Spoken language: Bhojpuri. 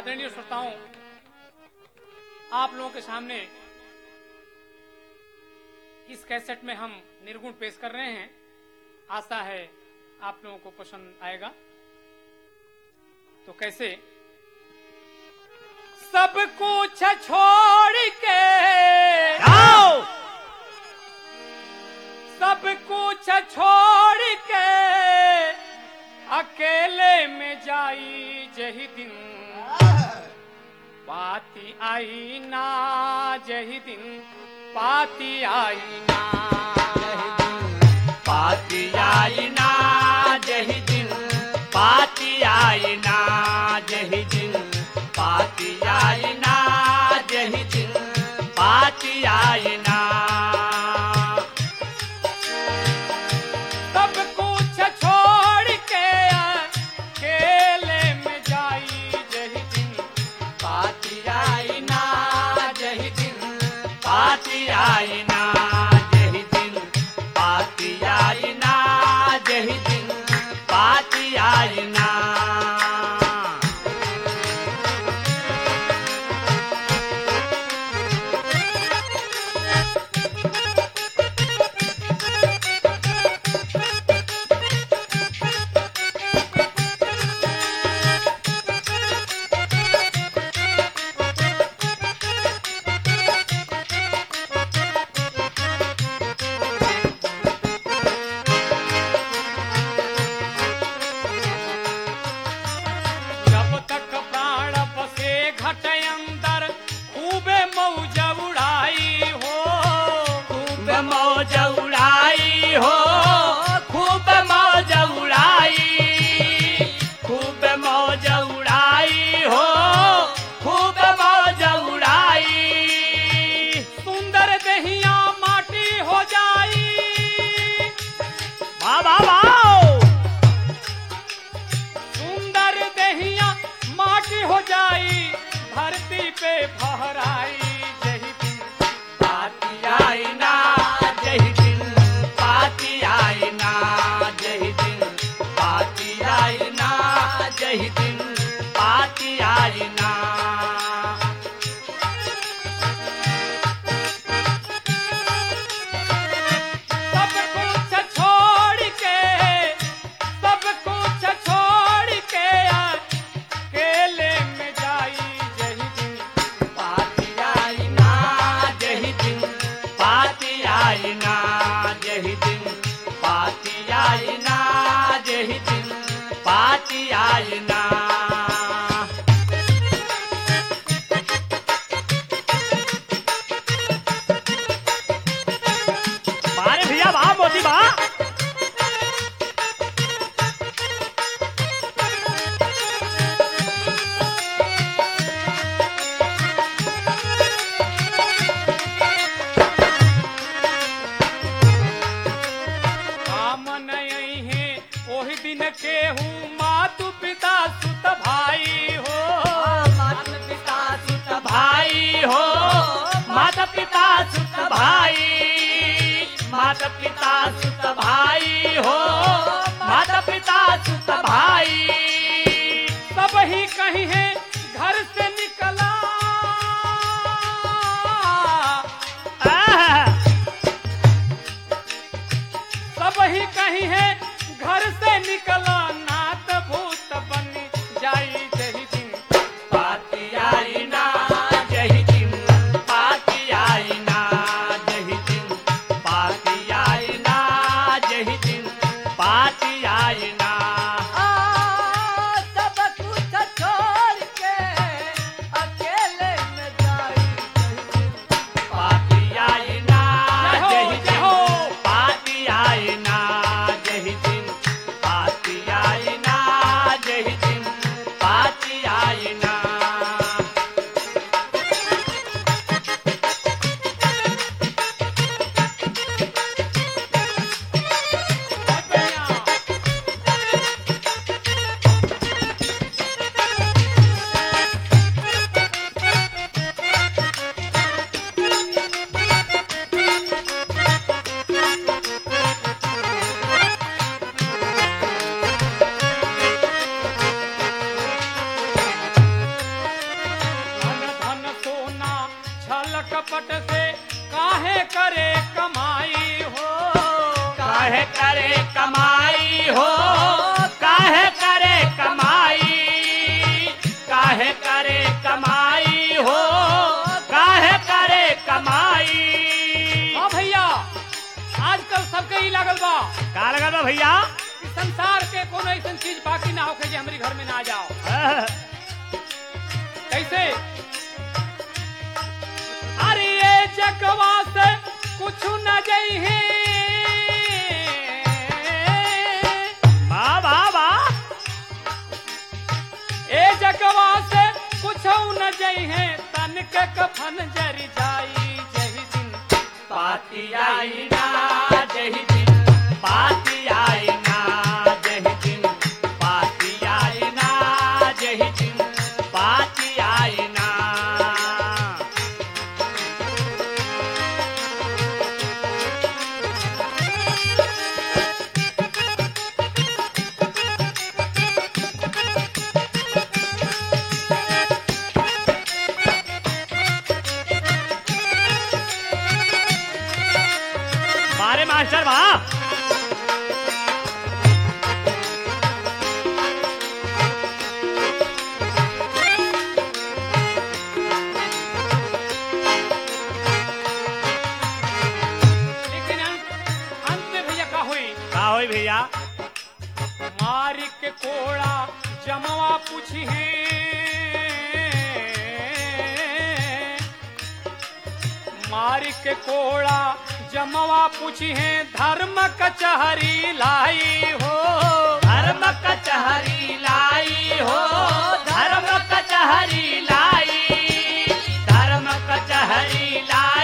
आदरणीय श्रोताओं, आप लोगों के सामने इस कैसेट में हम निर्गुण पेश कर रहे हैं। आशा है आप लोगों को पसंद आएगा। तो कैसे? सब कुछ छोड़ के आओ, सब कुछ छोड़ के अकेले में जाई जही दिन, पाती आई ना जही दिन, पाती आई ना पाती आई ना जही दिन, पाती आई ना जही दिन, पाती आई ना जही दिन, पाती आई ना। सब कुछ छोड़ के अकेले में जाई जही दिन, पाती आई ना जही दिन, पाती आई ना जही दिन, पाती आई ना जही दिन, पाती आई ना। जब तक प्राण बसे घट अंदर खूबे मौज उड़ाई हो, खूब मौज उड़ाई हो, खूब मौज उड़ाई, खूब मौज उड़ाई हो, खूब मौज उड़ाई। सुंदर दहिया माटी हो जाई, वाह वाह वाह। सुंदर दहिया माटी हो जाई, धरती पे फहराई जही दिन, पाती आई ना जही दिन, पाती आई ना जही दिन, पाती आई ना जही दिन, पाती आई ना। सब कुछ छोड़ के, सब कुछ छोड़ के अकेले में जाई जही दिन, पाती आई ना जही दिन, पाती आई ना जही दिन, पाती आई ना जही दिन, पाती आई ना। बारे भैया वाह मोदी वाह। काम नहीं है ओही दिन केहू मातु पिता सुत भाई हो, माता पिता सुत भाई हो, माता पिता सुत भाई, माता पिता सुत भाई हो, माता पिता सुत भाई। सब ही कहीं है घर से निकला, सब ही कहीं है घर से निकला, नात भूत बन जाई जही दिन, पाती आई ना जही दिन, पाती आई ना जही दिन, पाती आई ना जही दिन, पाती आई ना। सब कुछ छोड़ के अकेले में जाई जही दिन, पाती आई ना जय हो, जही जय दिन, हो। पाती आई ना जही दिन, पाती से काहे करे कमाई हो, काहे करे कमाई हो, काहे करे कमाई, काहे करे कमाई हो, काहे करे कमाई। हाँ भैया, आजकल सबके ही लागल बा का लगल बा भैया? कि संसार के कोनो ऐसन चीज बाकी ना होके जे हमारी घर में ना जाओ। कैसे? अरे ये जगवा से कुछ न जई है, वाह वाह वाह। ए जगवा से कुछ न जई है, तन के कफन जरी जाई जही दिन पाती आई ना जही दिन, पाती आई ना जही दिन, पाती आई ना जही दिन, पाती आई ना। मारे मास्टर वाह। लेकिन अंत में भैया का हुई? का होई भैया? मारी के कोड़ा जमवा पूछी है, मारी के कोड़ा जमवा पूछी है, धर्म कचहरी लाई हो, धर्म कचहरी लाई हो, धर्म कचहरी लाई, धर्म कचहरी लाई।